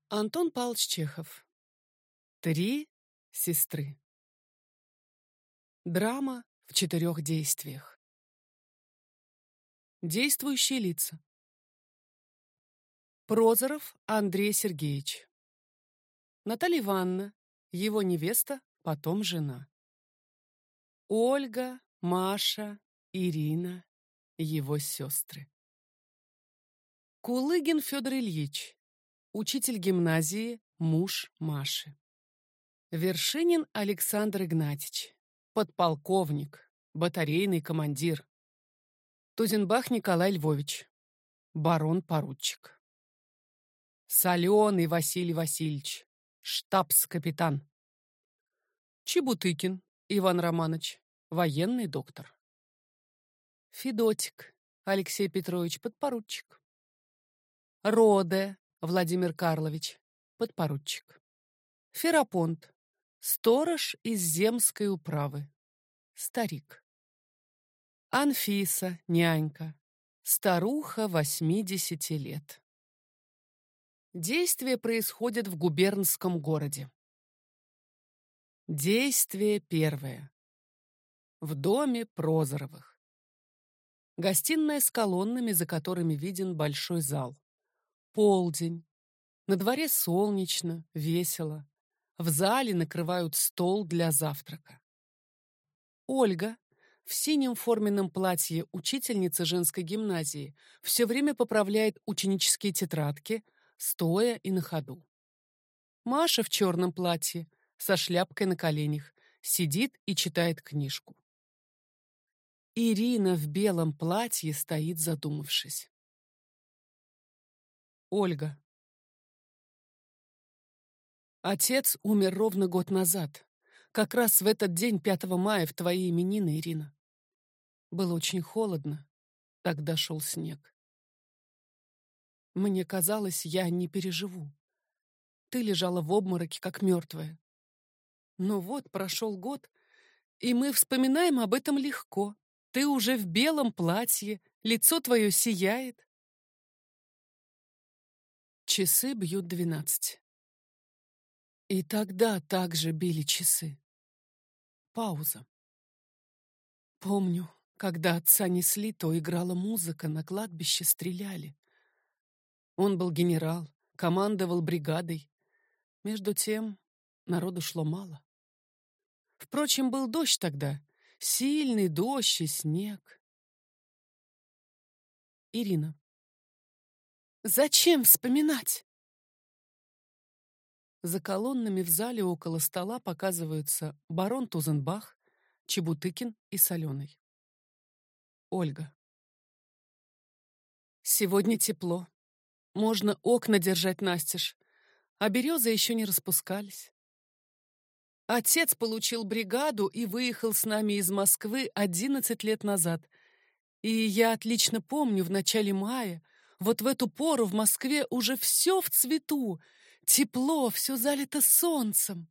Антон Павлович Чехов. Три сестры. Драма в 4 действиях. Действующие лица. Прозоров Андрей Сергеевич. Наталья Ивановна, его невеста, потом жена. Ольга, Маша, Ирина, его сестры. Кулыгин Федор Ильич, учитель гимназии, муж Маши. Вершинин Александр Игнатьевич, подполковник, батарейный командир. Тузенбах Николай Львович, барон-поручик. Соленый Василий Васильевич, штабс-капитан. Чебутыкин Иван Романович, военный доктор. Федотик Алексей Петрович, подпоручик. Роде Владимир Карлович, подпоручик. Ферапонт, сторож из земской управы, старик. Анфиса, нянька, старуха 80 лет. Действие происходит в губернском городе. Действие первое. В доме Прозоровых. Гостиная с колоннами, за которыми виден большой зал. Полдень. На дворе солнечно, весело. В зале накрывают стол для завтрака. Ольга в синем форменном платье учительницы женской гимназии все время поправляет ученические тетрадки, стоя и на ходу. Маша в черном платье, со шляпкой на коленях, сидит и читает книжку. Ирина в белом платье стоит, задумавшись. Ольга. Отец умер ровно год назад, как раз в этот день, 5 мая, в твои именины, Ирина. Было очень холодно, тогда шел снег. Мне казалось, я не переживу. Ты лежала в обмороке, как мертвая. Но вот прошел год, и мы вспоминаем об этом легко. Ты уже в белом платье, лицо твое сияет. Часы бьют 12. И тогда также били часы. Пауза. Помню, когда отца несли, то играла музыка, на кладбище стреляли. Он был генерал, командовал бригадой. Между тем народу шло мало. Впрочем, был дождь тогда, сильный дождь и снег. Ирина. Зачем вспоминать? За колоннами в зале около стола показываются барон Тузенбах, Чебутыкин и Соленый. Ольга. Сегодня тепло. Можно окна держать настежь, а березы еще не распускались. Отец получил бригаду и выехал с нами из Москвы 11 лет назад. И я отлично помню, в начале мая, вот в эту пору в Москве уже все в цвету, тепло, все залито солнцем.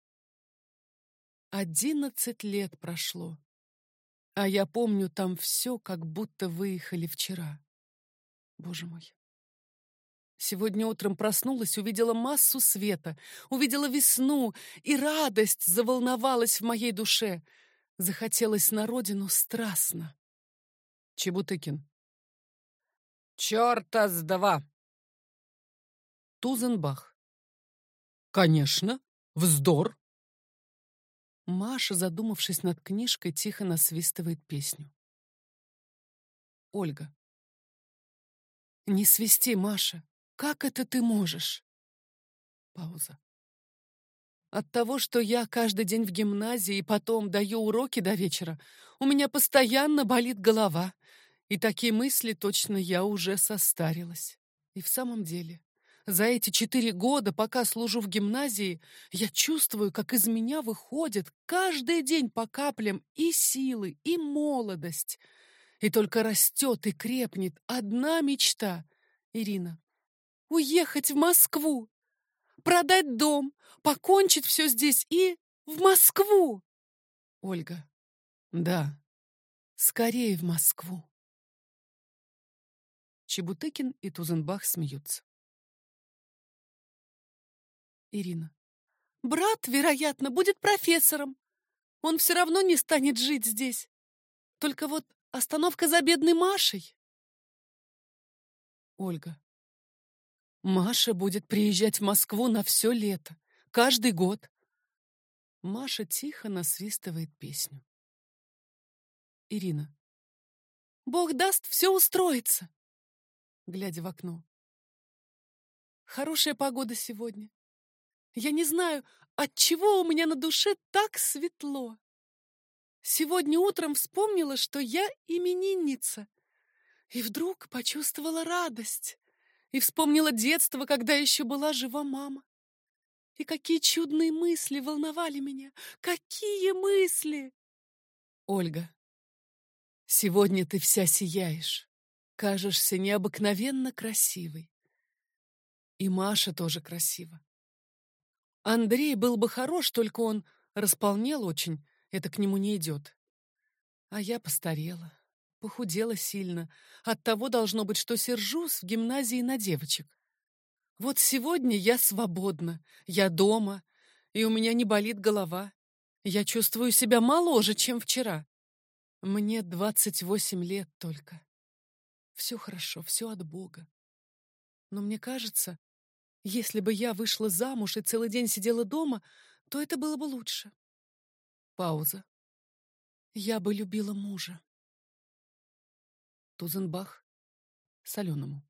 11 лет прошло, а я помню там все, как будто выехали вчера. Боже мой. Сегодня утром проснулась, увидела массу света, увидела весну, и радость заволновалась в моей душе. Захотелось на родину страстно. Чебутыкин. Чёрта с два. Тузенбах. Конечно, вздор. Маша, задумавшись над книжкой, тихо насвистывает песню. Ольга. Не свисти, Маша. Как это ты можешь? Пауза. От того, что я каждый день в гимназии и потом даю уроки до вечера, у меня постоянно болит голова. И такие мысли точно я уже состарилась. И в самом деле, за эти 4 года, пока служу в гимназии, я чувствую, как из меня выходит каждый день по каплям и силы, и молодость. И только растет и крепнет одна мечта, Ирина. Уехать в Москву, продать дом, покончить все здесь и в Москву. Ольга. Да, скорее в Москву. Чебутыкин и Тузенбах смеются. Ирина. Брат, вероятно, будет профессором. Он все равно не станет жить здесь. Только вот остановка за бедной Машей. Ольга. Маша будет приезжать в Москву на все лето. Каждый год. Маша тихо насвистывает песню. Ирина. Бог даст, все устроится. Глядя в окно. Хорошая погода сегодня. Я не знаю, отчего у меня на душе так светло. Сегодня утром вспомнила, что я именинница. И вдруг почувствовала радость. И вспомнила детство, когда еще была жива мама. И какие чудные мысли волновали меня. Какие мысли! Ольга, сегодня ты вся сияешь. Кажешься необыкновенно красивой. И Маша тоже красива. Андрей был бы хорош, только он располнел очень, это к нему не идет. А я постарела, похудела сильно. Оттого должно быть, что сержусь в гимназии на девочек. Вот сегодня я свободна, я дома, и у меня не болит голова. Я чувствую себя моложе, чем вчера. Мне 28 лет только. Все хорошо, все от Бога. Но мне кажется, если бы я вышла замуж и целый день сидела дома, то это было бы лучше. Пауза. Я бы любила мужа. Тузенбах Соленому.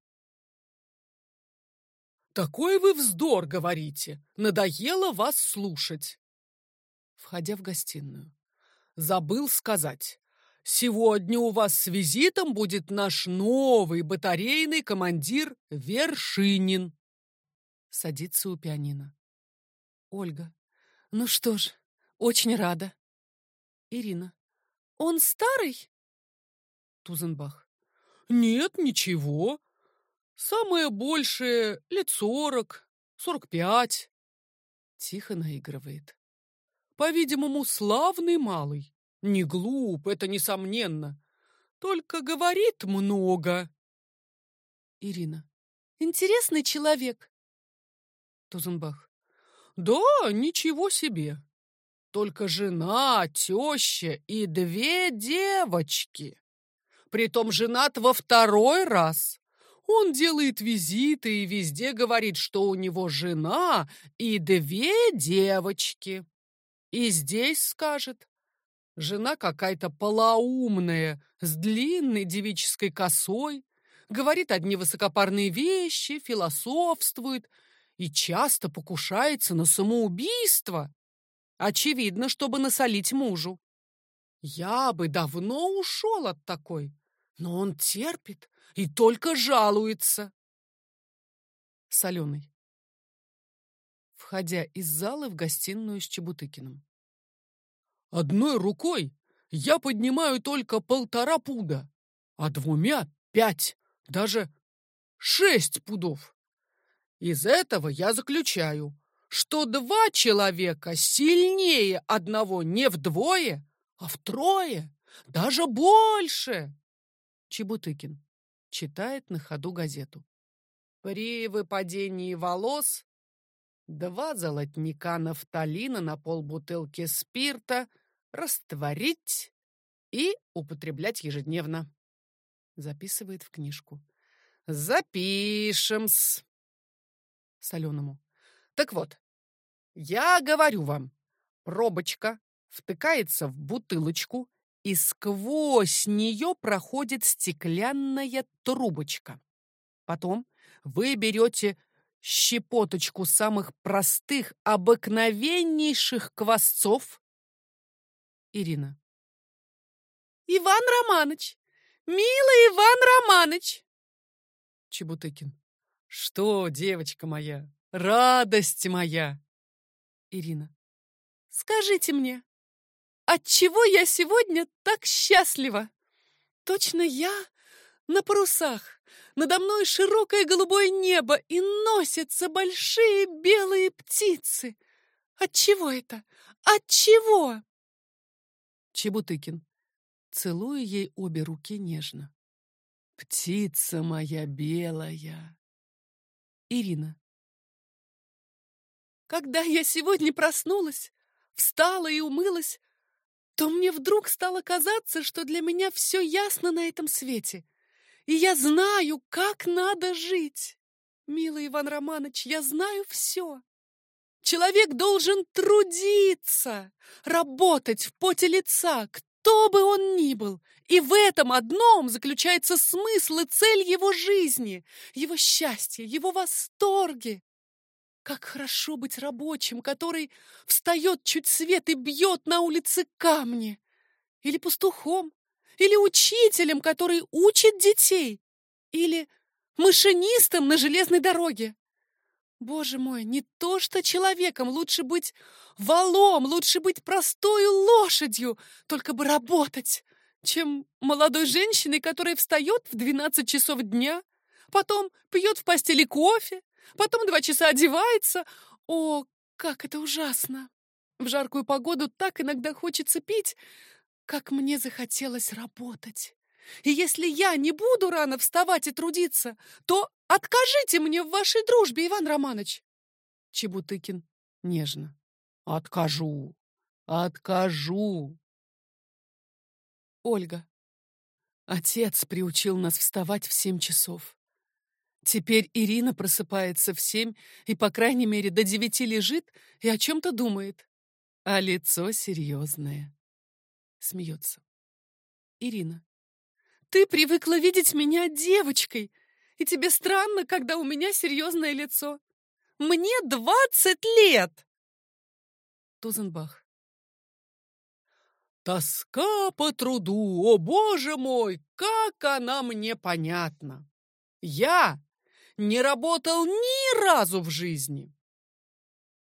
«Такой вы вздор говорите! Надоело вас слушать!» Входя в гостиную. «Забыл сказать. Сегодня у вас с визитом будет наш новый батарейный командир Вершинин». Садится у пианино. Ольга. Ну что ж, очень рада. Ирина. Он старый? Тузенбах. Нет, ничего. Самое большее лет 40, 45. Тихо наигрывает. По-видимому, славный малый. Не глуп, это несомненно. Только говорит много. Ирина. Интересный человек. Тузенбах. Да, ничего себе. Только жена, теща и 2 девочки. Притом женат во 2-й раз. Он делает визиты и везде говорит, что у него жена и 2 девочки. И здесь скажет, жена какая-то полоумная, с длинной девической косой, говорит одни высокопарные вещи, философствует и часто покушается на самоубийство. Очевидно, чтобы насолить мужу. Я бы давно ушел от такой, но он терпит и только жалуется. Соленый. Входя из зала в гостиную с Чебутыкиным. Одной рукой я поднимаю только 1,5 пуда, а 2 — 5, даже 6 пудов. Из этого я заключаю, что 2 человека сильнее одного не вдвое, а втрое, даже больше. Чебутыкин читает на ходу газету. При выпадении волос 2 золотника нафталина на полбутылки спирта растворить и употреблять ежедневно. Записывает в книжку. Запишем-с. Соленому. Так вот, я говорю вам, пробочка втыкается в бутылочку, и сквозь нее проходит стеклянная трубочка. Потом вы берете щепоточку самых простых, обыкновеннейших квасцов. Ирина. Иван Романыч! Милый Иван Романыч! Чебутыкин. Что, девочка моя, радость моя! Ирина. Скажите мне, отчего я сегодня так счастлива? Точно я на парусах. Надо мной широкое голубое небо, и носятся большие белые птицы. Отчего это? Отчего? Чебутыкин, целуя ей обе руки нежно. Птица моя белая. Ирина. Когда я сегодня проснулась, встала и умылась, то мне вдруг стало казаться, что для меня все ясно на этом свете, и я знаю, как надо жить. Милый Иван Романович, я знаю все. Человек должен трудиться, работать в поте лица, кто бы он ни был. И в этом одном заключается смысл и цель его жизни, его счастья, его восторги. Как хорошо быть рабочим, который встает чуть свет и бьет на улице камни. Или пастухом, или учителем, который учит детей, или машинистом на железной дороге. Боже мой, не то что человеком, лучше быть валом, лучше быть простой лошадью, только бы работать, чем молодой женщиной, которая встает в 12 часов дня, потом пьет в постели кофе, потом 2 часа одевается. О, как это ужасно! В жаркую погоду так иногда хочется пить, как мне захотелось работать. И если я не буду рано вставать и трудиться, то откажите мне в вашей дружбе, Иван Романович. Чебутыкин нежно. Откажу, откажу. Ольга. Отец приучил нас вставать в 7 часов. Теперь Ирина просыпается в 7 и, по крайней мере, до 9 лежит и о чем-то думает. А лицо серьезное. Смеется. Ирина. Ты привыкла видеть меня девочкой, и тебе странно, когда у меня серьезное лицо. Мне 20 лет! Тузенбах. Тоска по труду, о боже мой, как она мне понятна! Я не работал ни разу в жизни.